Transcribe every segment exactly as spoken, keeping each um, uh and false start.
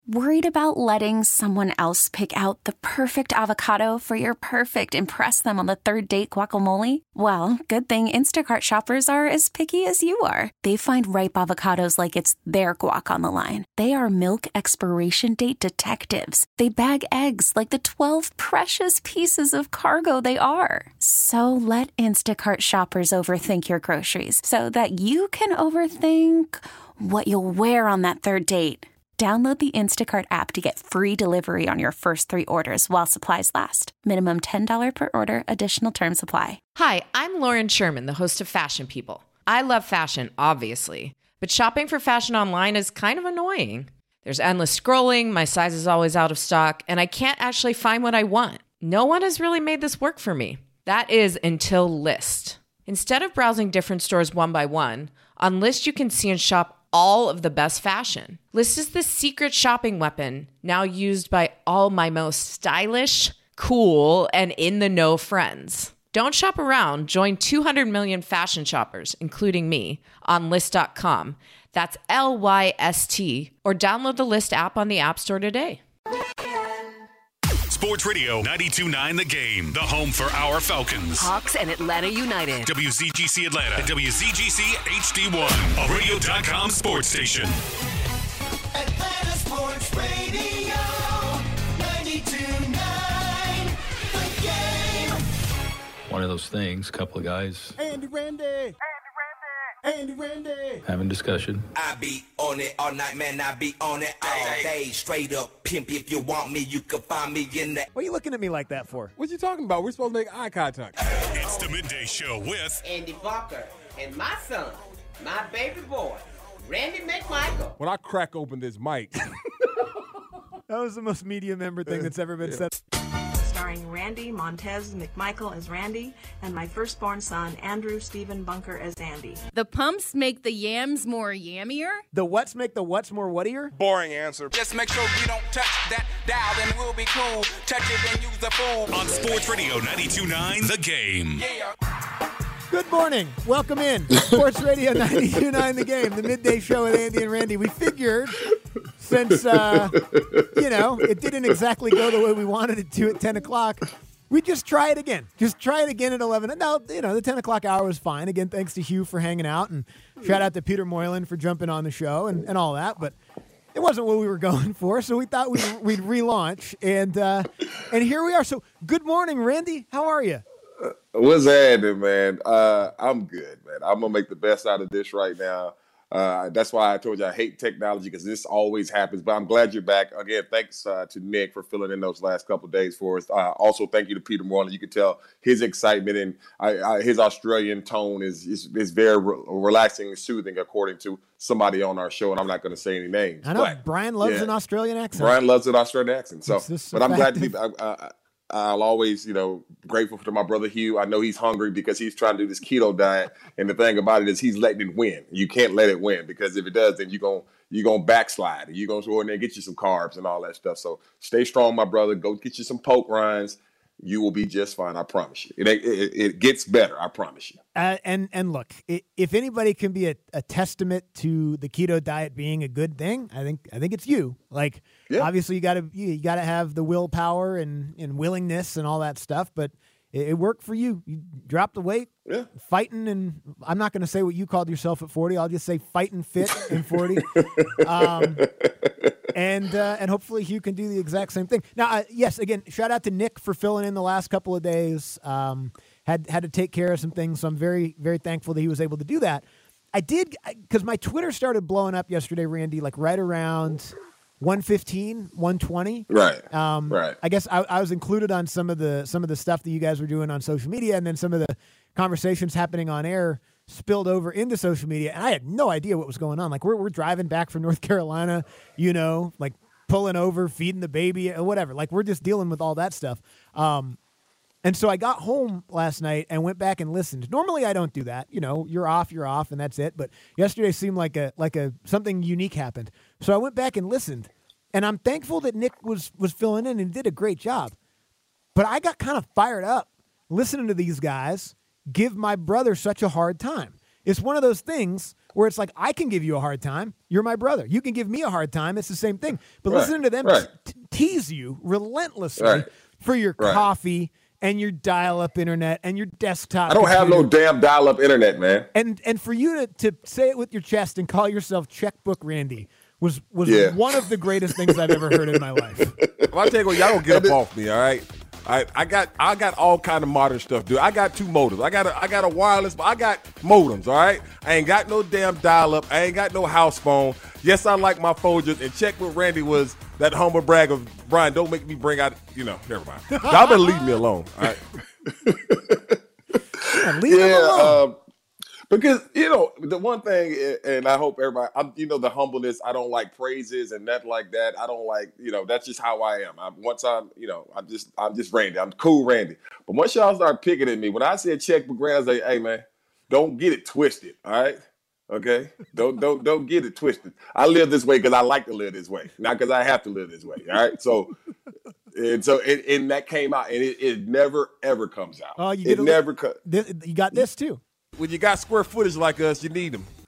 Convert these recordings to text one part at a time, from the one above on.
Worried about letting someone else pick out the perfect avocado for your perfect impress them on the third date guacamole? Well, good thing Instacart shoppers are as picky as you are. They find ripe avocados like it's their guac on the line. They are milk expiration date detectives. They bag eggs like the twelve precious pieces of cargo they are. So let Instacart shoppers overthink your groceries so that you can overthink what you'll wear on that third date. Download the Instacart app to get free delivery on your first three orders while supplies last. Minimum ten dollars per order. Additional terms apply. Hi, I'm Lauren Sherman, the host of Fashion People. I love fashion, obviously, but shopping for fashion online is kind of annoying. There's endless scrolling, my size is always out of stock, and I can't actually find what I want. No one has really made this work for me. That is until Lyst. Instead of browsing different stores one by one, on Lyst you can see and shop all of the best fashion. Lyst is the secret shopping weapon now used by all my most stylish, cool, and in-the-know friends. Don't shop around. Join two hundred million fashion shoppers, including me, on Lyst dot com. That's L Y S T. Or download the Lyst app on the App Store today. Sports Radio ninety-two point nine The Game, the home for our Falcons. Hawks and Atlanta United. W Z G C Atlanta and W Z G C H D one, a radio dot com sports station. Atlanta Sports Radio ninety-two point nine The Game. One of those things, couple of guys. Andy Randy. Andy Randy. Andy Randy. Having discussion. I be on it all night, man. I be on it all day. Straight up pimp. If you want me, you can find me in the. What are you looking at me like that for? What you talking about? We're supposed to make eye contact. It's the Midday Show with Andy Barker and my son, my baby boy, Randy McMichael. When I crack open this mic. That was the most media member thing that's ever been said. Starring Randy Montez McMichael as Randy and my firstborn son, Andrew Stephen Bunker as Andy. The pumps make the yams more yammier? The what's make the what's more whatier? Boring answer. Just make sure you don't touch that dial, then we'll be cool. Touch it and use the fool. On Sports Radio ninety-two point nine The Game. Yeah. Good morning. Welcome in. Sports Radio ninety-two point nine The Game, the midday show with Andy and Randy. We figured since, uh, you know, it didn't exactly go the way we wanted it to at ten o'clock, we just try it again. Just try it again at eleven. Now, you know, the ten o'clock hour was fine. Again, thanks to Hugh for hanging out, and shout out to Peter Moylan for jumping on the show and, and all that. But it wasn't what we were going for, so we thought we'd, we'd relaunch. And, uh, and here we are. So good morning, Randy. How are you? Uh, what's happening, man? Uh, I'm good, man. I'm going to make the best out of this right now. Uh, that's why I told you I hate technology, because this always happens. But I'm glad you're back. Again, thanks uh, to Nick for filling in those last couple of days for us. Uh, also, thank you to Peter Moylan. You can tell his excitement and I, I, his Australian tone is is, is very re- relaxing and soothing, according to somebody on our show. And I'm not going to say any names. I know. But, Brian loves yeah, an Australian accent. Brian loves an Australian accent. So, but I'm glad to be back. I, I'll always, you know, grateful to my brother Hugh. I know he's hungry because he's trying to do this keto diet. And the thing about it is he's letting it win. You can't let it win, because if it does, then you're going you're gonna backslide. You're going to go in there and get you some carbs and all that stuff. So stay strong, my brother. Go get you some poke rinds. You will be just fine. I promise you. It it, it gets better. I promise you. Uh, and and look, if anybody can be a, a testament to the keto diet being a good thing, I think I think it's you. Like, yeah. Obviously, you got to you, you got to have the willpower and, and willingness and all that stuff. But it, it worked for you. You dropped the weight, yeah. fighting, and I'm not going to say what you called yourself at forty. I'll just say fighting fit in forty. um, And uh, and hopefully Hugh can do the exact same thing. Now, uh, yes, again, shout out to Nick for filling in the last couple of days. Um, had had to take care of some things, so I'm very, very thankful that he was able to do that. I did, because my Twitter started blowing up yesterday, Randy, like right around one fifteen, one twenty. Right, um, right. I guess I, I was included on some of the some of the stuff that you guys were doing on social media, and then some of the conversations happening on air spilled over into social media, and I had no idea what was going on. Like, we're we're driving back from North Carolina, you know, like pulling over, feeding the baby, or whatever. Like, we're just dealing with all that stuff. Um, and so I got home last night and went back and listened. Normally, I don't do that. You know, you're off, you're off, and that's it. But yesterday seemed like a like a something unique happened. So I went back and listened, and I'm thankful that Nick was was filling in and did a great job. But I got kind of fired up listening to these guys give my brother such a hard time. It's one of those things where it's like, I can give you a hard time. You're my brother. You can give me a hard time. It's the same thing. But Right, listening to them right. t- tease you relentlessly Right. for your Right. coffee and your dial-up internet and your desktop I don't have no computer. damn dial-up internet, man. And and for you to, to say it with your chest and call yourself Checkbook Randy was was Yeah. one of the greatest things I've ever heard in my life. Well, I tell you what, y'all don't get up off me, all right? I, I got I got all kind of modern stuff, dude. I got two modems. I got a I got a wireless, but I got modems, all right? I ain't got no damn dial-up. I ain't got no house phone. Yes, I like my Folgers. And Check with Randy was that humble brag of, Brian, don't make me bring out, you know, never mind. Y'all better leave me alone, all right? Yeah, leave them Yeah, alone. um, because you know the one thing, and I hope everybody, I'm, you know, the humbleness. I don't like praises and nothing like that. I don't like, you know, that's just how I am. I'm once I'm, you know, I'm just, I'm just Randy. I'm cool, Randy. But once y'all start picking at me, when I said Checkbook Randy, I was like, hey man, don't get it twisted, all right? Okay, don't don't don't get it twisted. I live this way because I like to live this way, not because I have to live this way. All right, so and so and, and that came out, and it, it never ever comes out. Oh, you it get a never comes. This, you got this too. When you got square footage like us, you need them.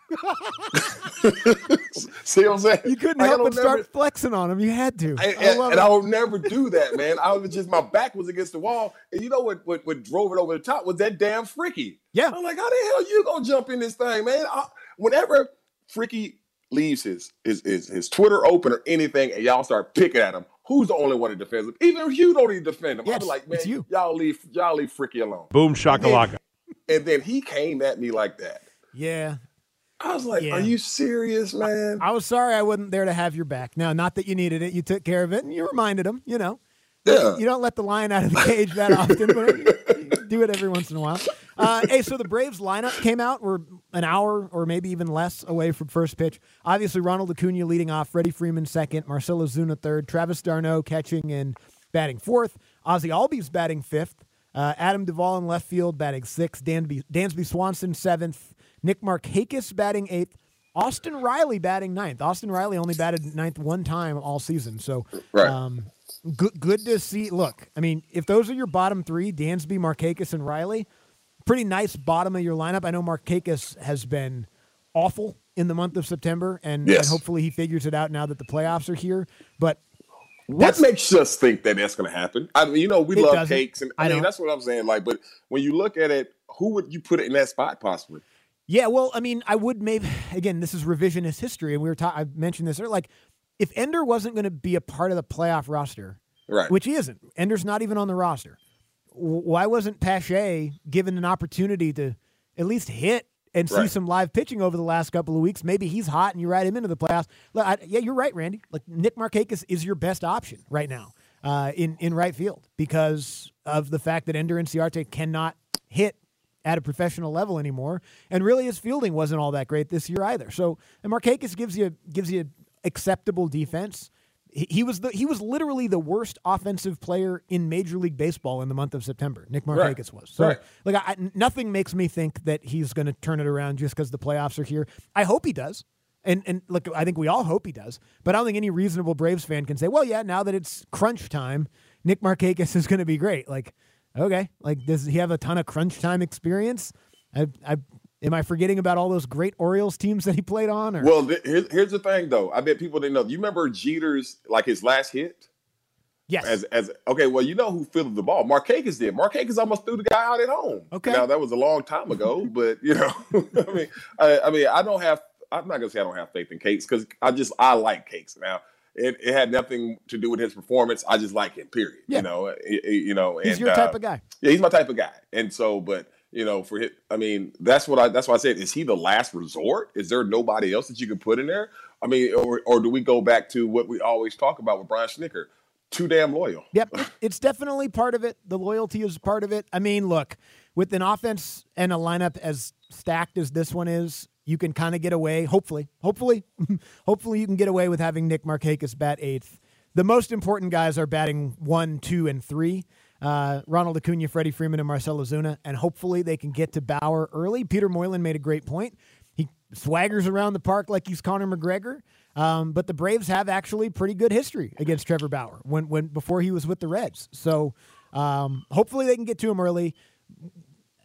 See what I'm saying? You couldn't Like, I help don't but start never- flexing on them. You had to. And, I and, love and it. I would never do that, man. I was just, my back was against the wall. And you know what, what, what drove it over the top was that damn Freaky. Yeah. I'm like, how the hell you gonna jump in this thing, man? I, whenever Freaky leaves his, his his his Twitter open or anything and y'all start picking at him, who's the only one that defends him? Even if you don't even defend him, Yes, I'll be like, man, it's you. y'all leave y'all leave Freaky alone. Boom shakalaka. And then he came at me like that. Yeah. I was like, Yeah. are you serious, man? I was sorry I wasn't there to have your back. Now, not that you needed it. You took care of it, and you reminded him, you know. Yeah. You don't let the lion out of the cage that often, but you do it every once in a while. Uh, hey, so the Braves lineup came out. We're an hour or maybe even less away from first pitch. Obviously, Ronald Acuna leading off, Freddie Freeman second, Marcell Ozuna third, Travis d'Arnaud catching and batting fourth, Ozzy Albies batting fifth, uh, Adam Duvall in left field batting sixth, Dansby, Dansby Swanson seventh, Nick Markakis batting eighth, Austin Riley batting ninth. Austin Riley only batted ninth one time all season, so Right. um, good good to see. Look, I mean, if those are your bottom three, Dansby, Markakis, and Riley, pretty nice bottom of your lineup. I know Markakis has been awful in the month of September, and, Yes. and hopefully he figures it out now that the playoffs are here. But What makes us think that that's going to happen? I mean, you know, we It love doesn't. cakes, and I I, mean, know. that's what I'm saying. Like, but when you look at it, who would you put it in that spot possibly? yeah, well, I mean, I would maybe again, this is revisionist history, and we were ta- I mentioned this earlier. Like, if Ender wasn't going to be a part of the playoff roster, Right. which he isn't, Ender's not even on the roster. w- Why wasn't Pache given an opportunity to at least hit and see Right. some live pitching over the last couple of weeks? Maybe he's hot and you ride him into the playoffs. Look, I, yeah, you're right, Randy. Like, Nick Markakis is your best option right now uh, in in right field because of the fact that Ender Inciarte cannot hit at a professional level anymore, and really his fielding wasn't all that great this year either. So, and Markakis gives you gives you acceptable defense. He, he was the he was literally the worst offensive player in Major League Baseball in the month of September. Nick Markakis Right. was. So, Right. like, I, nothing makes me think that he's going to turn it around just because the playoffs are here. I hope he does. And and look, I think we all hope he does. But I don't think any reasonable Braves fan can say, well, yeah, now that it's crunch time, Nick Markakis is going to be great. Like, okay, like, does he have a ton of crunch time experience? I, I am I forgetting about all those great Orioles teams that he played on? Or Well, th- here's, here's the thing, though. I bet people didn't know. You remember Jeter's, like, his last hit? yes, As as okay, well, you know who fielded the ball? Markakis did. Markakis almost threw the guy out at home. Okay. Now that was a long time ago, but you know, I mean, I, I mean, I don't have. I'm not gonna say I don't have faith in Cakes because I just I like Cakes. Now it, it had nothing to do with his performance. I just like him. Period. Yeah. You know. It- it- you know. he's and, your uh, type of guy. Yeah, he's my type of guy. And so, but you know, for him, I mean, that's what I that's why I said, is he the last resort? Is there nobody else that you can put in there? I mean, or or do we go back to what we always talk about with Brian Schnicker? Too damn loyal. Yep, it- it's definitely part of it. The loyalty is part of it. I mean, look, with an offense and a lineup as stacked as this one is, you can kind of get away, hopefully, hopefully, hopefully you can get away with having Nick Markakis bat eighth. The most important guys are batting one, two, and three. Uh, Ronald Acuna, Freddie Freeman, and Marcell Ozuna, and hopefully they can get to Bauer early. Peter Moylan made a great point. He swaggers around the park like he's Conor McGregor. Um, but the Braves have actually pretty good history against Trevor Bauer when, when before he was with the Reds. So um, hopefully they can get to him early.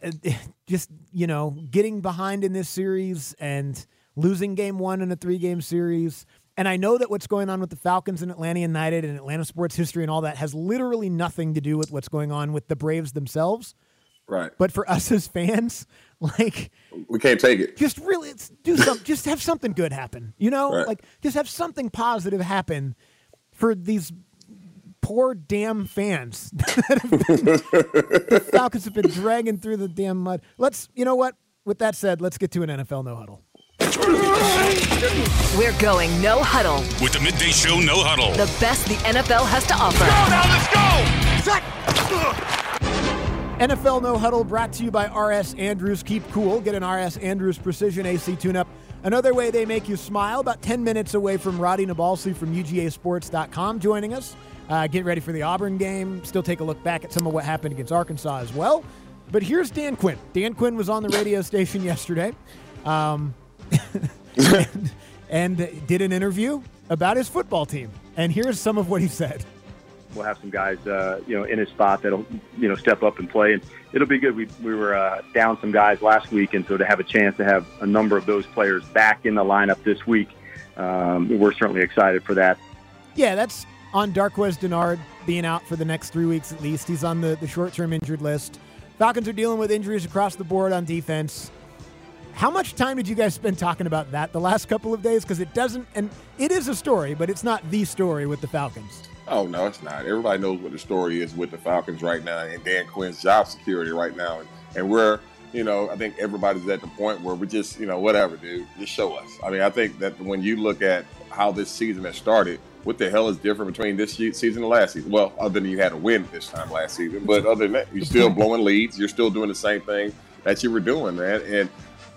just, you know, getting behind in this series and losing game one in a three-game series. And I know that what's going on with the Falcons and Atlanta United and Atlanta sports history and all that has literally nothing to do with what's going on with the Braves themselves. Right. But for us as fans, like, we can't take it. Just really it's, do some, just have something good happen. You know, right. like just have something positive happen for these poor damn fans. The Falcons have been dragging through the damn mud. Let's, you know what? With that said, let's get to an N F L No Huddle. We're going No Huddle. With the Midday Show No Huddle. The best the N F L has to offer. Go now, let's go! N F L No Huddle brought to you by R S Andrews. Keep cool. Get an R S Andrews Precision A C tune-up. Another way they make you smile. About ten minutes away from Roddy Nabalsi from U G A Sports dot com joining us. Uh, get ready for the Auburn game. Still take a look back at some of what happened against Arkansas as well. But here's Dan Quinn. Dan Quinn was on the radio station yesterday. Um... and, and did an interview about his football team. And here's some of what he said. We'll have some guys, uh, you know, in his spot that'll, you know, step up and play, and it'll be good. We we were uh, down some guys last week, and so to have a chance to have a number of those players back in the lineup this week, um, we're certainly excited for that. Yeah, that's on Darqueze Dennard being out for the next three weeks at least. He's on the, the short-term injured list. Falcons are dealing with injuries across the board on defense. How much time did you guys spend talking about that the last couple of days? Because it doesn't, and it is a story, but it's not the story with the Falcons. Oh, no, it's not. Everybody knows what the story is with the Falcons right now and Dan Quinn's job security right now. And, and we're, you know, I think everybody's at the point where we just, you know, whatever, dude, just show us. I mean, I think that when you look at how this season has started, what the hell is different between this season and last season? Well, other than you had a win this time last season. But other than that, you're still blowing leads. You're still doing the same thing that you were doing, man. And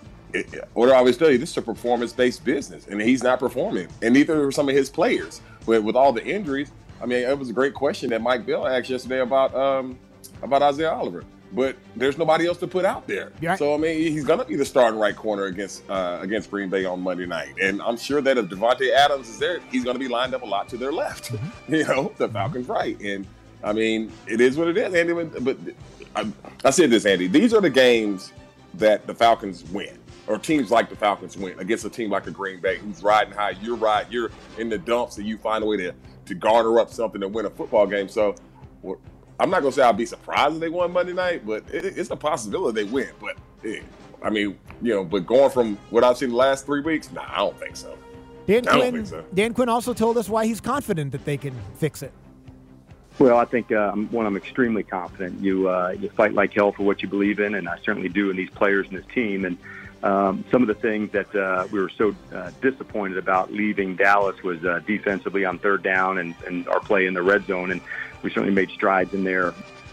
It, what I always tell you, this is a performance-based business, and he's not performing, and neither are some of his players. But with all the injuries, I mean, it was a great question that Mike Bell asked yesterday about um, about Isaiah Oliver. But there's nobody else to put out there. Right. So I mean, he's going to be the starting right corner against uh, against Green Bay on Monday night, and I'm sure that if Devontae Adams is there, he's going to be lined up a lot to their left. Mm-hmm. You know, the Falcons right, and I mean, it is what it is, Andy. But I, I said this, Andy. These are the games that the Falcons win. Or teams like the Falcons win against a team like a Green Bay who's riding high. You're riding, you're in the dumps, and you find a way to, to garner up something to win a football game. So well, I'm not going to say I'll be surprised if they won Monday night, but it, it's a possibility they win. But, yeah, I mean, you know, but going from what I've seen the last three weeks, nah, I don't think so. Dan I Quinn, don't think so. Dan Quinn also told us why he's confident that they can fix it. Well, I think, uh, one, I'm extremely confident. You uh, you fight like hell for what you believe in, and I certainly do in these players and this team. And Um, some of the things that uh, we were so uh, disappointed about leaving Dallas was uh, defensively on third down and, and our play in the red zone, and we certainly made strides in there.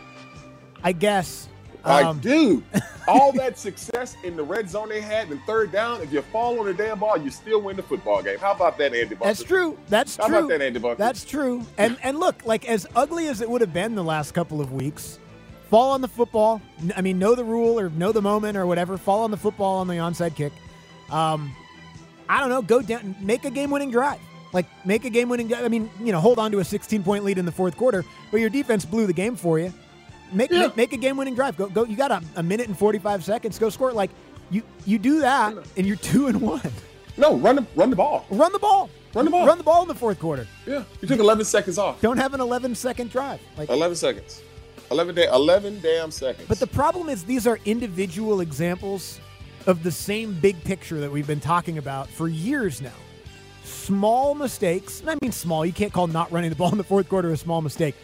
I guess. Like, um, dude, all that success in the red zone they had in third down, if you fall on the damn ball, you still win the football game. How about that, Andy Bucker? That's true. That's How true. about that, Andy Bucker? That's true. And and look, like as ugly as it would have been the last couple of weeks, fall on the football. I mean, know the rule or know the moment or whatever. Fall on the football on the onside kick. Um, I don't know. Go down, make a game-winning drive. Like make a game-winning. I mean, you know, hold on to a sixteen-point lead in the fourth quarter, but your defense blew the game for you. Make Yeah. make, make a game-winning drive. Go go. You got a, a minute and forty-five seconds. Go score. Like you you do that, and you're two and one. No, run the run the ball. Run the ball. Run the ball. Run the ball in the fourth quarter. Yeah, you took eleven seconds off. Don't have an eleven-second drive. Like eleven seconds. eleven, da- eleven damn seconds. But the problem is these are individual examples of the same big picture that we've been talking about for years now. Small mistakes, I mean small, you can't call not running the ball in the fourth quarter a small mistake,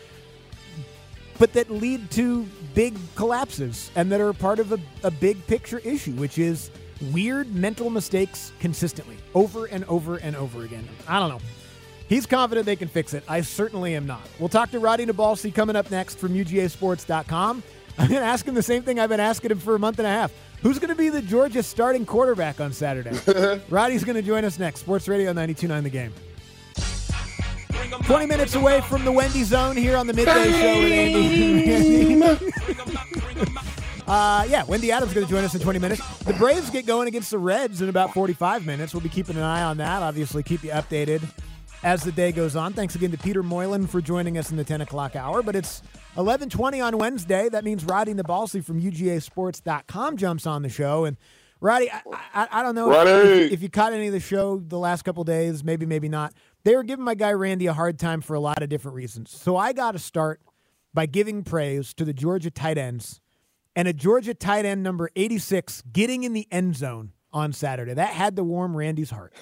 but that lead to big collapses and that are part of a, a big picture issue, which is weird mental mistakes consistently, over and over and over again. I don't know. He's confident they can fix it. I certainly am not. We'll talk to Roddy Nabalsi coming up next from U G A Sports dot com. I'm going to ask him the same thing I've been asking him for a month and a half. Who's going to be the Georgia starting quarterback on Saturday? Roddy's going to join us next. Sports Radio ninety-two point nine The Game. twenty minutes away from the Wendy Zone here on the Midday Show with Andy. uh, yeah, Wendy Adams is going to join us in twenty minutes. The Braves get going against the Reds in about forty-five minutes. We'll be keeping an eye on that. Obviously, keep you updated as the day goes on. Thanks again to Peter Moylan for joining us in the ten o'clock hour. But it's eleven twenty on Wednesday. That means Roddy Nabalsi from U G A Sports dot com jumps on the show. And Roddy, I, I, I don't know if, if, if you caught any of the show the last couple of days, maybe, maybe not. They were giving my guy Randy a hard time for a lot of different reasons. So I got to start by giving praise to the Georgia tight ends and a Georgia tight end number eighty-six getting in the end zone on Saturday. That had to warm Randy's heart.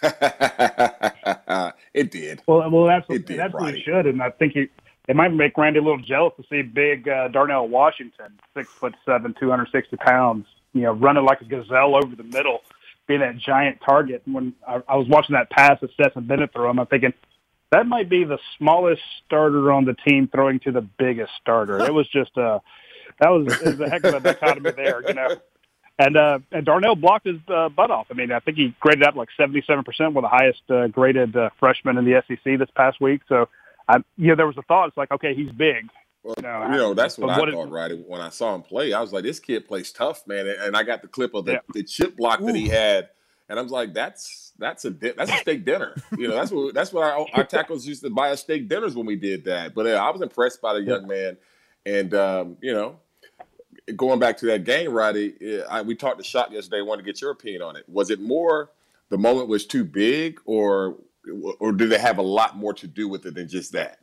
It did. Well, well, that's it did, that's what Roddy. he should, and I think he it might make Randy a little jealous to see big uh, Darnell Washington, six foot seven, two hundred sixty pounds, you know, running like a gazelle over the middle, being that giant target. When I, I was watching that pass that Stetson Bennett threw him, I'm thinking that might be the smallest starter on the team throwing to the biggest starter. It was just a that was, it was a heck of a dichotomy there, you know. And uh, and Darnell blocked his uh, butt off. I mean, I think he graded out like seventy-seven percent, one of the highest uh, graded uh, freshmen in the S E C this past week. So, I, you know, there was a thought. It's like, okay, he's big. Well, you know, you know that's what I what thought, Roddy. When I saw him play, I was like, this kid plays tough, man. And I got the clip of the, yeah. the chip block that he had, and I was like, that's that's a that's a steak dinner. You know, that's what that's what our, our tackles used to buy us steak dinners when we did that. But uh, I was impressed by the young man, and um, you know. Going back to that game, Roddy, I, we talked to Shock yesterday. I wanted to get your opinion on it. Was it more the moment was too big, or or did it have a lot more to do with it than just that?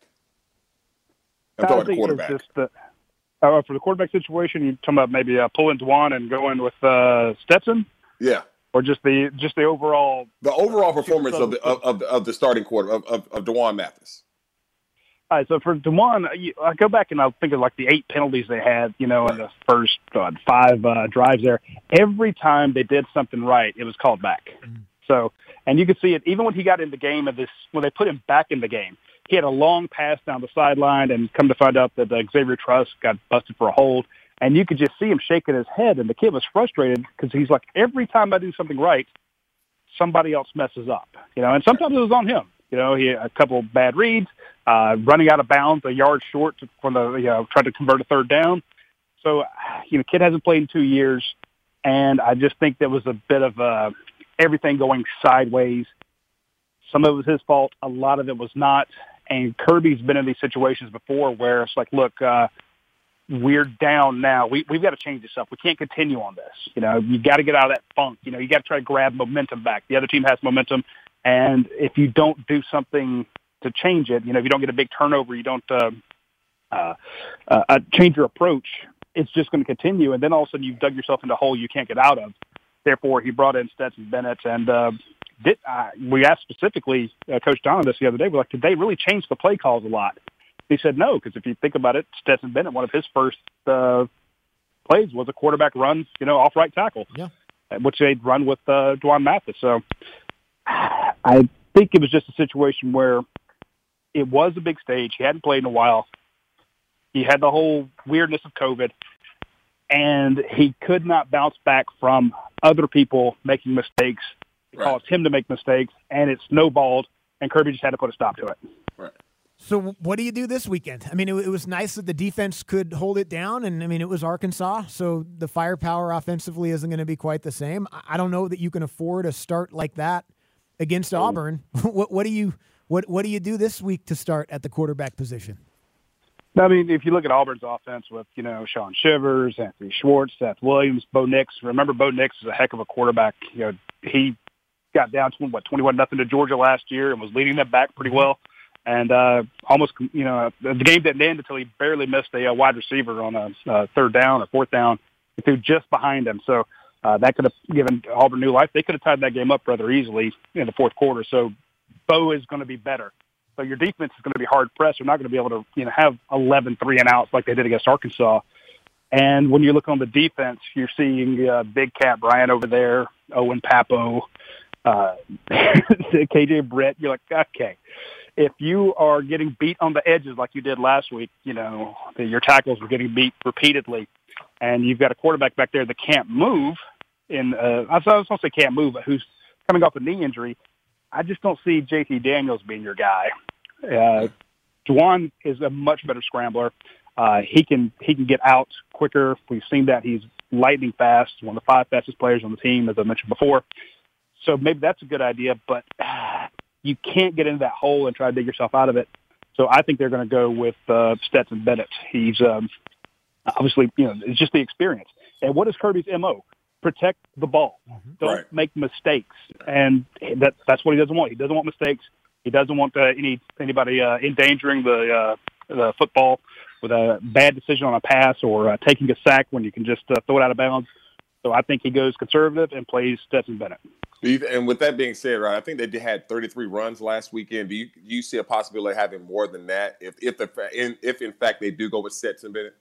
I'm talking the quarterback. Just the, uh, for the quarterback situation, you're talking about maybe uh, pulling Dwan and going with uh, Stetson? Yeah. Or just the just the overall the overall performance of the of, of, of the starting quarter of, of, of D'Wan Mathis. All right, so for DeJuan, I go back and I think of like the eight penalties they had, you know, in the first uh, five uh, drives there. Every time they did something right, it was called back. Mm-hmm. So, and you could see it even when he got in the game of this, when they put him back in the game, he had a long pass down the sideline and come to find out that uh, Xavier Truss got busted for a hold. And you could just see him shaking his head, and the kid was frustrated because he's like, every time I do something right, somebody else messes up, you know, and sometimes it was on him. You know, he had a couple bad reads, uh, running out of bounds a yard short from the, you know, tried to convert a third down. So, you know, kid hasn't played in two years, and I just think there was a bit of uh, everything going sideways. Some of it was his fault. A lot of it was not. And Kirby's been in these situations before where it's like, look, uh, we're down now. We, we've got to change this up. We can't continue on this. You know, you got to get out of that funk. You know, you got to try to grab momentum back. The other team has momentum. And if you don't do something to change it, you know, if you don't get a big turnover, you don't uh, uh, uh, change your approach, it's just going to continue. And then all of a sudden you've dug yourself into a hole you can't get out of. Therefore, he brought in Stetson Bennett. And uh, did, uh, we asked specifically uh, Coach Don this the other day. We're like, did they really change the play calls a lot? He said no, because if you think about it, Stetson Bennett, one of his first uh, plays was a quarterback run, you know, off right tackle, yeah. which they'd run with uh, D'Wan Mathis. So I think it was just a situation where it was a big stage. He hadn't played in a while. He had the whole weirdness of COVID, and he could not bounce back from other people making mistakes. It right. caused him to make mistakes, and it snowballed, and Kirby just had to put a stop to it. Right. So what do you do this weekend? I mean, it, it was nice that the defense could hold it down, and, I mean, it was Arkansas, so the firepower offensively isn't going to be quite the same. I don't know that you can afford a start like that against Auburn. what, what do you what what do you do this week to start at the quarterback position? I mean, if you look at Auburn's offense with, you know, Sean Shivers, Anthony Schwartz, Seth Williams, Bo Nix. Remember, Bo Nix is a heck of a quarterback. You know, he got down to, what, twenty-one nothing to Georgia last year and was leading them back pretty well. And uh, almost, you know, the game didn't end until he barely missed a, a wide receiver on a uh, third down or fourth down. He threw just behind him. So uh, that could have given Auburn new life. They could have tied that game up rather easily in the fourth quarter. So Bo is going to be better. So your defense is going to be hard pressed. You're not going to be able to, you know, have eleven three and outs like they did against Arkansas. And when you look on the defense, you're seeing uh, Big Cat Bryant over there, Owen Papo, uh, K J Britt. You're like, okay, if you are getting beat on the edges like you did last week, you know, the, your tackles were getting beat repeatedly, and you've got a quarterback back there that can't move. In uh, I was going to say can't move, but who's coming off a knee injury. I just don't see J T Daniels being your guy. Uh, D'Wan is a much better scrambler. Uh, he can he can get out quicker. We've seen that. He's lightning fast, one of the five fastest players on the team, as I mentioned before. So maybe that's a good idea. But you can't get into that hole and try to dig yourself out of it. So I think they're going to go with uh, Stetson Bennett. He's um, obviously, you know, it's just the experience. And what is Kirby's M O? Protect the ball. Don't Right. make mistakes. And that, that's what he doesn't want. He doesn't want mistakes. He doesn't want uh, any anybody uh, endangering the uh, the football with a bad decision on a pass or uh, taking a sack when you can just uh, throw it out of bounds. So I think he goes conservative and plays Stetson Bennett. Do you, and with that being said, right, I think they had thirty-three runs last weekend. Do you do you see a possibility of having more than that if if the in, if in fact they do go with Stetson Bennett?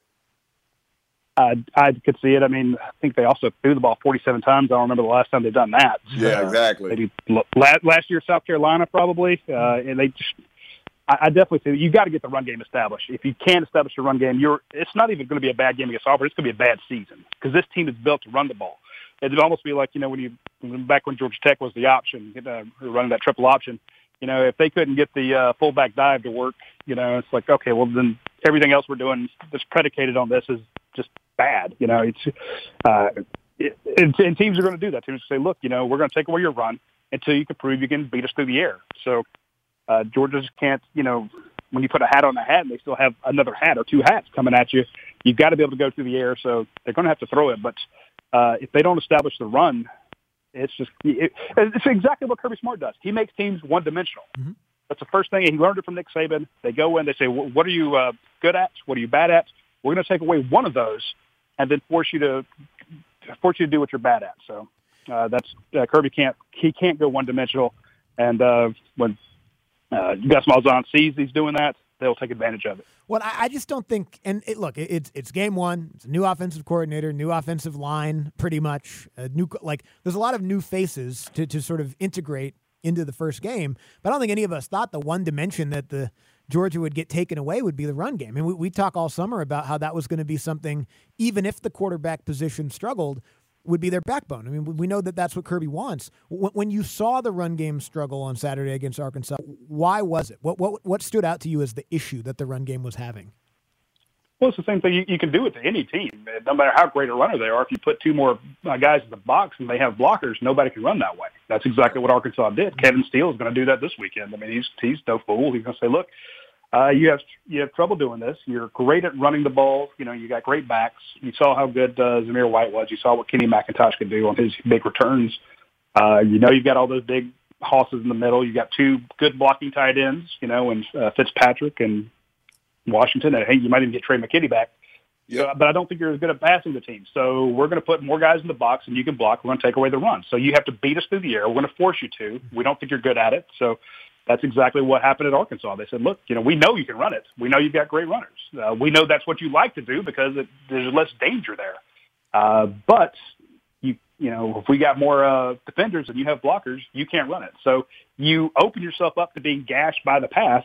Uh, I could see it. I mean, I think they also threw the ball forty-seven times. I don't remember the last time they've done that. Yeah, uh, exactly. Maybe last, last year, South Carolina, probably. Uh, and they just, I, I definitely say you got to get the run game established. If you can't establish your run game, you're. It's not even going to be a bad game against Auburn. It's going to be a bad season because this team is built to run the ball. It'd almost be like, you know, when you back when Georgia Tech was the option, uh, running that triple option. You know, if they couldn't get the uh, fullback dive to work, you know, it's like, okay, well then everything else we're doing that's predicated on this is just bad. You know, it's uh, it, and, and teams are going to do that. Teams say, look, you know, we're going to take away your run until you can prove you can beat us through the air. So uh, Georgia just can't, you know, when you put a hat on a hat and they still have another hat or two hats coming at you, you've got to be able to go through the air. So they're going to have to throw it. But uh, if they don't establish the run, it's just it, it's exactly what Kirby Smart does. He makes teams one-dimensional. Mm-hmm. That's the first thing. He learned it from Nick Saban. They go in, they say, what are you uh, good at? What are you bad at? We're going to take away one of those and then force you to force you to do what you're bad at. So uh, that's uh, Kirby can't he can't go one-dimensional. And uh, when uh, Gus Malzahn sees he's doing that, they'll take advantage of it. Well, I, I just don't think. And it, look, it, it's it's game one. It's a new offensive coordinator, new offensive line, pretty much. A new like there's a lot of new faces to to sort of integrate into the first game. But I don't think any of us thought the one dimension that the Georgia would get taken away would be the run game. I mean, we, we talk all summer about how that was going to be something, even if the quarterback position struggled, would be their backbone. I mean, we know that that's what Kirby wants. When you saw the run game struggle on Saturday against Arkansas, why was it? What what what stood out to you as the issue that the run game was having? Well, it's the same thing. You, you can do it to any team. No matter how great a runner they are, if you put two more uh, guys in the box and they have blockers, nobody can run that way. That's exactly what Arkansas did. Kevin Steele is going to do that this weekend. I mean, he's he's no fool. He's going to say, look, uh, you have you have trouble doing this. You're great at running the ball. You know, you got great backs. You saw how good uh, Zamir White was. You saw what Kenny McIntosh could do on his big returns. Uh, you know, you've got all those big hosses in the middle. You got two good blocking tight ends, you know, and uh, Fitzpatrick and Washington. And hey, you might even get Trey McKinney back. Yep. So, but I don't think you're as good at passing the team. So we're going to put more guys in the box and you can block. We're going to take away the run. So you have to beat us through the air. We're going to force you to. We don't think you're good at it. So that's exactly what happened at Arkansas. They said, look, you know, we know you can run it. We know you've got great runners. Uh, we know that's what you like to do because it, there's less danger there. Uh, but, you you know, if we got more uh, defenders and you have blockers, you can't run it. So you open yourself up to being gashed by the pass,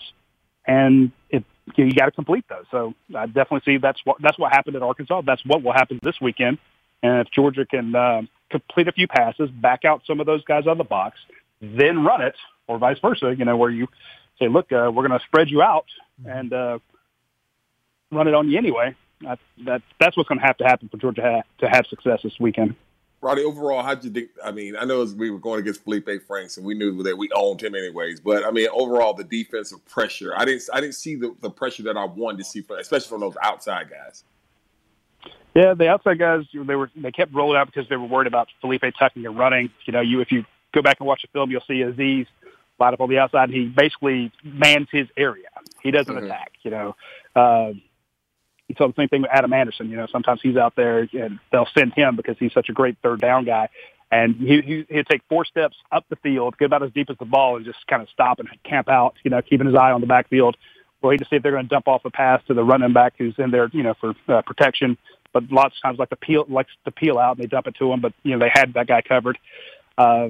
and it, you, know, you got to complete those. So I definitely see that's what that's what happened at Arkansas. That's what will happen this weekend. And if Georgia can uh, complete a few passes, back out some of those guys out of the box, then run it, or vice versa, you know, where you say, look, uh, we're going to spread you out and uh, run it on you anyway. That, that, that's what's going to have to happen for Georgia to have, to have success this weekend. Roddy, overall, how'd you think? I mean, I know as we were going against Felipe Franks, and we knew that we owned him anyways. But I mean, overall, the defensive pressure, I didn't, I didn't see the, the pressure that I wanted to see, from, especially from those outside guys. Yeah, the outside guys, they were they kept rolling out because they were worried about Felipe tucking and running. You know, you if you go back and watch the film, you'll see Aziz light up on the outside. He basically mans his area. He doesn't mm-hmm. attack. You know, uh, you saw the same thing with Adam Anderson. You know, sometimes he's out there and they'll send him because he's such a great third down guy. And he, he, he'd take four steps up the field, get about as deep as the ball, and just kind of stop and camp out, you know, keeping his eye on the backfield, waiting to see if they're going to dump off a pass to the running back who's in there, you know, for uh, protection. But lots of times like to peel, likes to peel out and they dump it to him. But, you know, they had that guy covered. Uh,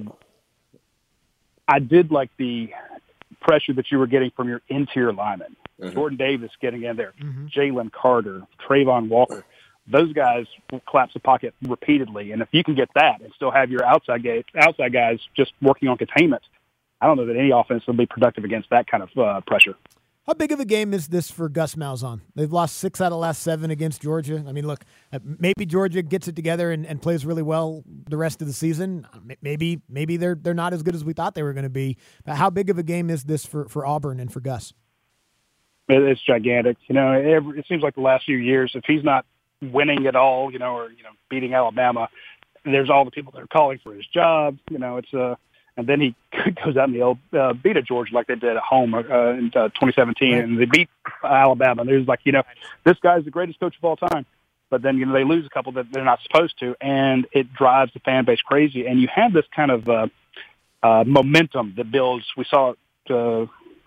I did like the pressure that you were getting from your interior linemen. Mm-hmm. Jordan Davis getting in there, mm-hmm. Jalen Carter, Trayvon Walker. Those guys will collapse the pocket repeatedly. And if you can get that and still have your outside guys, outside guys just working on containment, I don't know that any offense will be productive against that kind of uh, pressure. How big of a game is this for Gus Malzahn? They've lost six out of the last seven against Georgia. I mean, look, maybe Georgia gets it together and, and plays really well the rest of the season. Maybe maybe they're they're not as good as we thought they were going to be. But how big of a game is this for, for Auburn and for Gus? It's gigantic. You know, it, it seems like the last few years, if he's not winning at all, you know, or you know, beating Alabama, there's all the people that are calling for his job. You know, it's a uh, And then he goes out and he'll uh, beat a Georgia like they did at home uh, in uh, twenty seventeen, right. And they beat Alabama. And there's like, you know, this guy's the greatest coach of all time. But then, you know, they lose a couple that they're not supposed to, and it drives the fan base crazy. And you have this kind of uh, uh, momentum that builds. We saw it uh,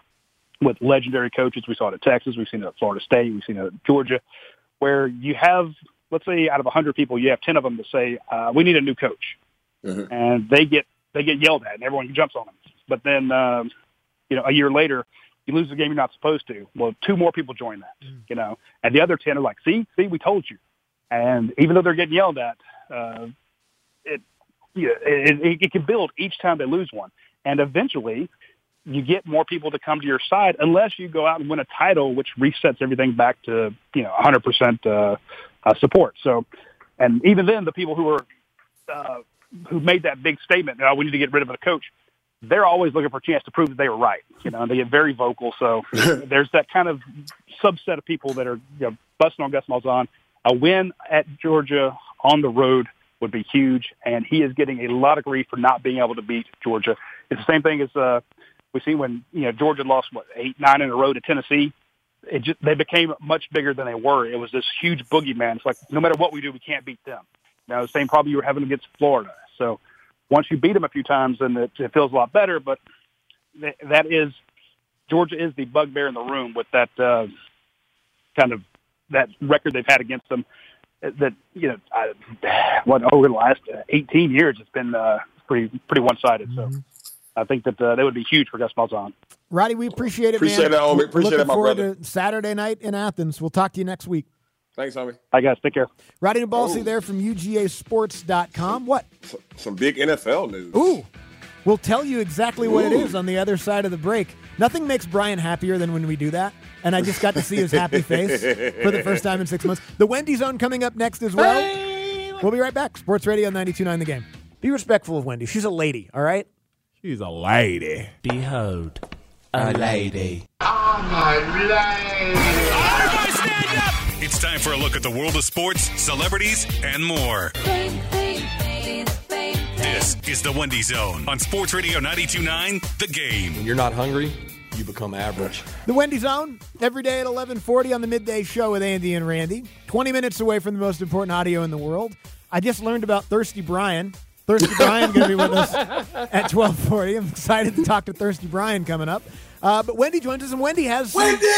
with legendary coaches. We saw it at Texas. We've seen it at Florida State. We've seen it at Georgia, where you have, let's say, out of one hundred people, you have ten of them that say, uh, we need a new coach. Mm-hmm. And they get They get yelled at, and everyone jumps on them. But then, um, you know, a year later, you lose the game you're not supposed to. Well, two more people join that, mm. you know. And the other ten are like, see, see, we told you. And even though they're getting yelled at, uh, it, you know, it, it, it can build each time they lose one. And eventually, you get more people to come to your side unless you go out and win a title, which resets everything back to, you know, one hundred percent uh, uh, support. So, and even then, the people who are uh, – who made that big statement, oh, we need to get rid of a coach, they're always looking for a chance to prove that they were right. You know, they get very vocal. So there's that kind of subset of people that are, you know, busting on Gus Malzahn. A win at Georgia on the road would be huge, and he is getting a lot of grief for not being able to beat Georgia. It's the same thing as uh, we see when, you know, Georgia lost, what, eight, nine in a row to Tennessee. It just, they became much bigger than they were. It was this huge boogeyman. It's like, no matter what we do, we can't beat them. Now, the same problem you were having against Florida. So once you beat them a few times, then it, it feels a lot better. But th- that is, Georgia is the bugbear in the room with that uh, kind of, that record they've had against them. That, you know, I, what, over the last eighteen years, it's been uh, pretty pretty one-sided. Mm-hmm. So I think that uh, that would be huge for Gus Malzahn. Roddy, we appreciate it, appreciate man. It, homie. Appreciate Looking it, my forward brother. to Saturday night in Athens. We'll talk to you next week. Thanks, homie. Hi, guys. Take care. Roddy Nabalsi there from U G A Sports dot com. What? Some, some big N F L news. Ooh. We'll tell you exactly what Ooh. it is on the other side of the break. Nothing makes Brian happier than when we do that. And I just got to see his happy face for the first time in six months. The Wendy Zone coming up next as well. Hey. We'll be right back. Sports Radio ninety-two point nine The Game. Be respectful of Wendy. She's a lady, all right? She's a lady. Behold, a lady. Oh, my lady. Everybody stand up. It's time for a look at the world of sports, celebrities, and more. This is the Wendy Zone on Sports Radio ninety-two point nine The Game. When you're not hungry, you become average. The Wendy Zone, every day at eleven forty on the Midday Show with Andy and Randy. twenty minutes away from the most important audio in the world. I just learned about Thirsty Brian. Thirsty Brian going to be with us at twelve forty. I'm excited to talk to Thirsty Brian coming up. Uh, but Wendy joins us, and Wendy has...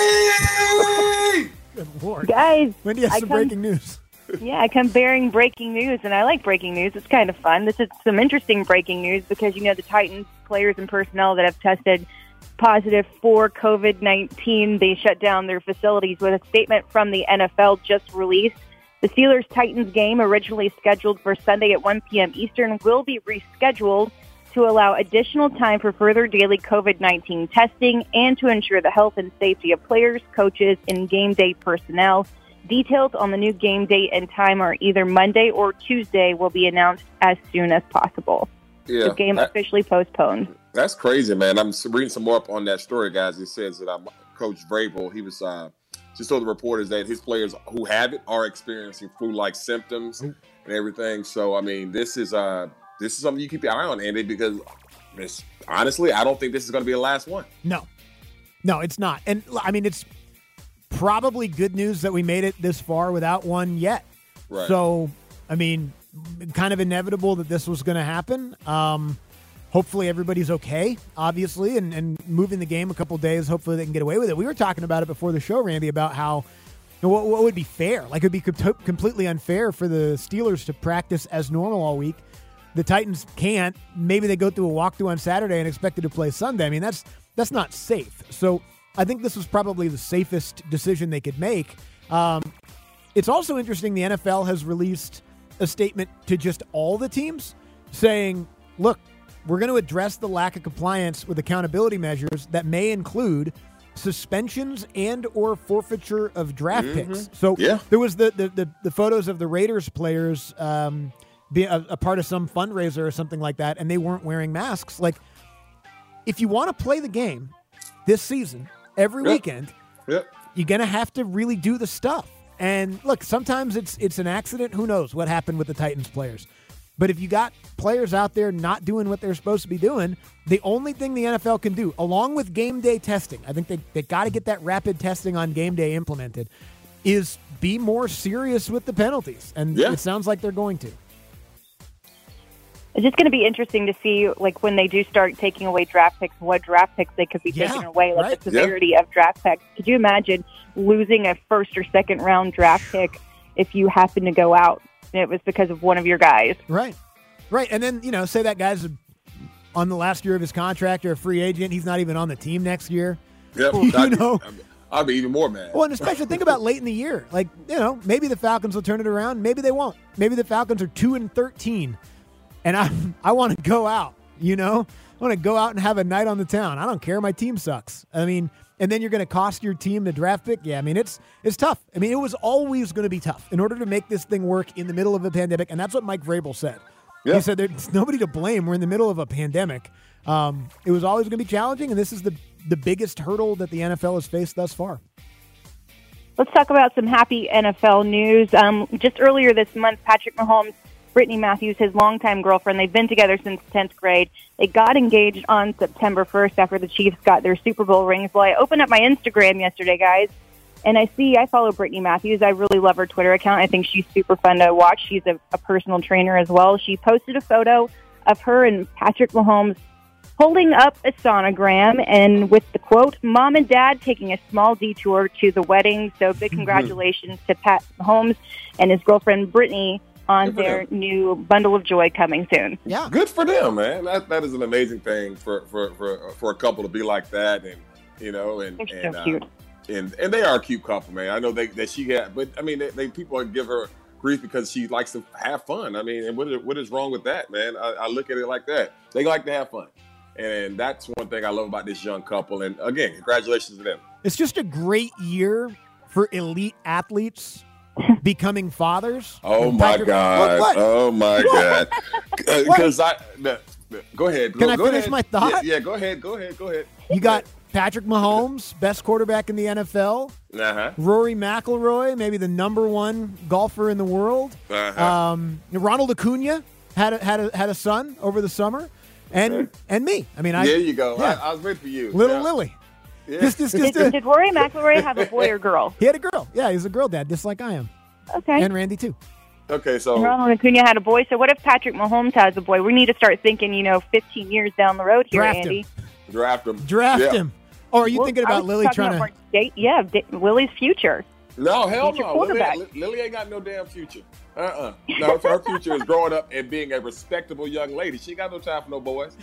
Wendy! Good Lord. Guys, Wendy has I some come, breaking news. Yeah, I come bearing breaking news, and I like breaking news. It's kind of fun. This is some interesting breaking news because, you know, the Titans players and personnel that have tested positive for COVID nineteen, they shut down their facilities with a statement from the N F L just released. The Steelers-Titans game, originally scheduled for Sunday at one p.m. Eastern, will be rescheduled to allow additional time for further daily COVID nineteen testing and to ensure the health and safety of players, coaches, and game day personnel. Details on the new game date and time are either Monday or Tuesday will be announced as soon as possible. Yeah, the game that, officially postponed. That's crazy, man. I'm reading some more up on that story, guys. It says that um, Coach Vrabel, he was uh, just told the reporters that his players who have it are experiencing flu-like symptoms Ooh. and everything. So, I mean, this is uh, this is something you keep your eye on, Andy, because this, honestly, I don't think this is going to be the last one. No. No, it's not. And, I mean, it's probably good news that we made it this far without one yet. Right. So, I mean, kind of inevitable that this was going to happen. Um, hopefully everybody's okay, obviously, and, and moving the game a couple days, hopefully they can get away with it. We were talking about it before the show, Randy, about how you know, what, what would be fair. Like, it would be co- completely unfair for the Steelers to practice as normal all week. The Titans can't. Maybe they go through a walkthrough on Saturday and expected to play Sunday. I mean, that's that's not safe. So I think this was probably the safest decision they could make. Um, it's also interesting the N F L has released a statement to just all the teams saying, look, we're going to address the lack of compliance with accountability measures that may include suspensions and or forfeiture of draft Mm-hmm. picks. So Yeah. there was the, the, the, the photos of the Raiders players um, being a, a part of some fundraiser or something like that, and they weren't wearing masks. Like, if you want to play the game this season, every Yep. weekend, Yep. you're going to have to really do the stuff. And look, sometimes it's it's an accident. Who knows what happened with the Titans players? But if you got players out there not doing what they're supposed to be doing, the only thing the N F L can do, along with game day testing, I think they, they got to get that rapid testing on game day implemented, is be more serious with the penalties. And Yeah. it sounds like they're going to. It's just going to be interesting to see, like, when they do start taking away draft picks, what draft picks they could be Yeah, taking away, like right. the severity of draft picks. Could you imagine losing a first or second round draft pick if you happen to go out and it was because of one of your guys? Right. Right. And then, you know, say that guy's on the last year of his contract or a free agent. He's not even on the team next year. Yep. You I'd, know? Be, I'd be even more mad. Well, and especially think about late in the year. Like, you know, maybe the Falcons will turn it around. Maybe they won't. Maybe the Falcons are two and thirteen. And I I want to go out, you know? I want to go out and have a night on the town. I don't care. My team sucks. I mean, and then you're going to cost your team the draft pick? Yeah, I mean, it's it's tough. I mean, it was always going to be tough in order to make this thing work in the middle of a pandemic, and that's what Mike Vrabel said. Yeah. He said there's nobody to blame. We're in the middle of a pandemic. Um, it was always going to be challenging, and this is the, the biggest hurdle that the N F L has faced thus far. Let's talk about some happy N F L news. Um, just earlier this month, Patrick Mahomes, Brittany Matthews, his longtime girlfriend, they've been together since tenth grade. They got engaged on September first after the Chiefs got their Super Bowl rings. Well, I opened up my Instagram yesterday, guys, and I see I follow Brittany Matthews. I really love her Twitter account. I think she's super fun to watch. She's a, a personal trainer as well. She posted a photo of her and Patrick Mahomes holding up a sonogram and with the quote, "Mom and Dad taking a small detour to the wedding." So big congratulations to Pat Mahomes and his girlfriend Brittany on their them. new bundle of joy coming soon. Yeah. Good for them, man. That that is an amazing thing for for, for, for a couple to be like that, and you know, and They're and so uh, cute. and and they are a cute couple, man. I know they that she had, but I mean, they, they people give her grief because she likes to have fun. I mean, and what is, what is wrong with that, man? I, I look at it like that. They like to have fun, and that's one thing I love about this young couple. And again, congratulations to them. It's just a great year for elite athletes becoming fathers. Oh And my Patrick- God! What? What? Oh my What? God! Because I no, no, go ahead. Can go, I go finish ahead. my thought? Yeah, yeah, go ahead. Go ahead. Go ahead. You got Patrick Mahomes, best quarterback in the N F L. Uh huh. Rory McIlroy, maybe the number one golfer in the world. Uh-huh. Um, Ronald Acuna had a, had a, had a son over the summer, and and me. I mean, I there you go. yeah. I, I was ready for you. Little Yeah. Lily. Yeah. Just, just, just Did, a, did Rory McIlroy have a boy or girl? he had a girl. Yeah, he's a girl dad, just like I am, Okay. and Randy too. Okay, so Ronald Acuna had a boy. So what if Patrick Mahomes has a boy? We need to start thinking, you know, fifteen years down the road here, Draft Andy. him. draft him. Draft Yeah. him. Or are you Well, thinking I about was Lily talking trying about to? more date, yeah, da- Lily's future. No, hell Future no. Lily, quarterback. Lily, Lily ain't got no damn future. Uh-uh. No, her future is growing up and being a respectable young lady. She ain't got no time for no boys.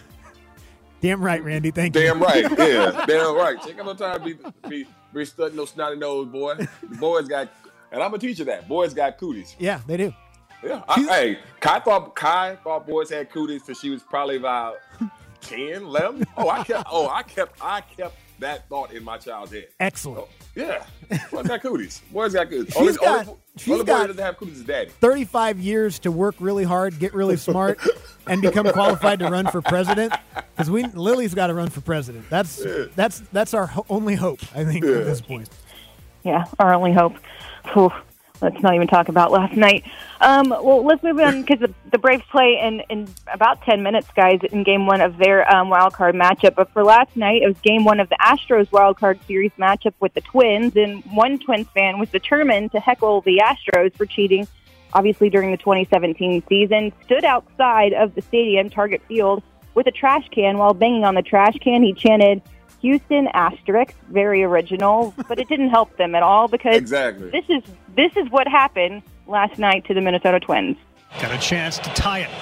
Damn right, Randy. Thank you. Damn right. Yeah, damn right. She ain't got no time to be be, be studying no snotty nose boy. The boys got, and I'm a teacher that boys got cooties. Yeah, they do. Yeah. I, hey, Kai thought Kai thought boys had cooties till she was probably about ten, eleven. Oh, I kept. Oh, I kept. I kept that thought in my child's head. Excellent. Oh, yeah. Boys got cooties. Boys got cooties. She's only got- only, she's only boy got- that doesn't have cooties is daddy. thirty-five years to work really hard, get really smart, and become qualified to run for president. Because we Lily's got to run for president. That's that's that's our ho- only hope, I think, at this point. Yeah, our only hope. Whew. Let's not even talk about last night. Um, well, let's move on because the, the Braves play in, in about ten minutes, guys, in game one of their um, wild card matchup. But for last night, it was game one of the Astros wild card series matchup with the Twins, and one Twins fan was determined to heckle the Astros for cheating, obviously during the twenty seventeen season, stood outside of the stadium, Target Field, with a trash can. While banging on the trash can, he chanted, "Houston asterisk," very original, but it didn't help them at all because Exactly. this is this is what happened last night to the Minnesota Twins. Got a chance to tie it.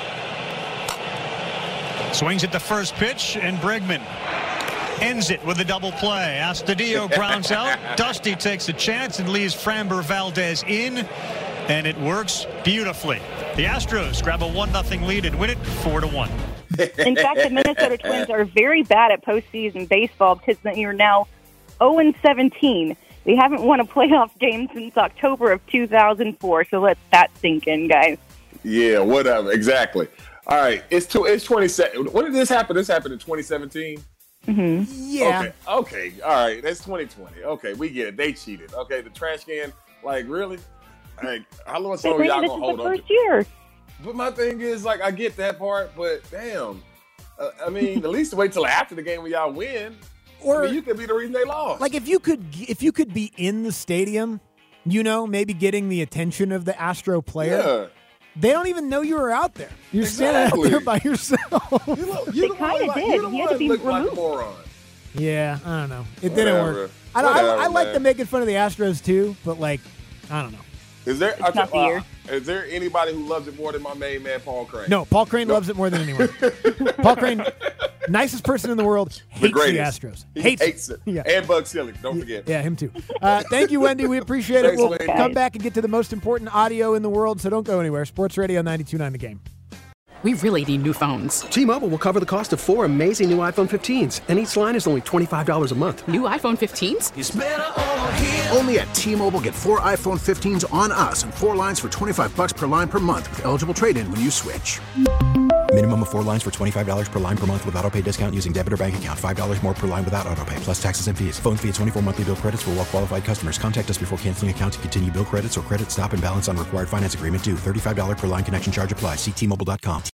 Swings at the first pitch, and Bregman ends it with a double play. Astudillo grounds out. Dusty takes a chance and leaves Framber Valdez in, and it works beautifully. The Astros grab a one nothing lead and win it four to one. In fact, the Minnesota Twins are very bad at postseason baseball because you're now oh and seventeen. They haven't won a playoff game since October of two thousand four, so let that sink in, guys. Yeah, whatever. Exactly. All right. It's two, it's twenty. When did this happen? This happened in twenty seventeen? Mm-hmm. Yeah. Okay. Okay. All right. That's twenty twenty. Okay. We get it. They cheated. Okay. The trash can, like, really? Like, how long They y'all waited gonna until hold the on? first year. But my thing is, like, I get that part, but damn. Uh, I mean, at least wait till after the game when y'all win. Or I mean, you could be the reason they lost. Like if you could, if you could be in the stadium, you know, maybe getting the attention of the Astro player. Yeah. They don't even know you were out there. You're Exactly. standing out there by yourself. You look, They kind of did. He had to be look like a removed. moron. Yeah, I don't know. It didn't Whatever. work. I, don't, I, Whatever, I like man. them making fun of the Astros too, but like, I don't know. Is there? I not the uh, year. Is there anybody who loves it more than my main man, Paul Crane? No, Paul Crane loves it more than anyone. Paul Crane, nicest person in the world, The hates the, greatest. Astros. He hates, hates it. Yeah. And Bug Silly. Don't forget. Yeah, him too. Uh, thank you, Wendy. We appreciate it. Thanks, We'll Wendy. come back and get to the most important audio in the world, so don't go anywhere. Sports Radio ninety-two point nine The Game. We really need new phones. T-Mobile will cover the cost of four amazing new iPhone fifteens, and each line is only twenty-five dollars a month. New iPhone fifteens? It's better over here. Only at T-Mobile, get four iPhone fifteens on us and four lines for twenty-five bucks per line per month with eligible trade-in when you switch. Minimum of four lines for twenty-five dollars per line per month with autopay discount using debit or bank account. five dollars more per line without autopay, plus taxes and fees. Phone fee at twenty-four monthly bill credits for well-qualified customers. Contact us before canceling account to continue bill credits or credit stop and balance on required finance agreement due. thirty-five dollars per line connection charge applies. See T Mobile dot com.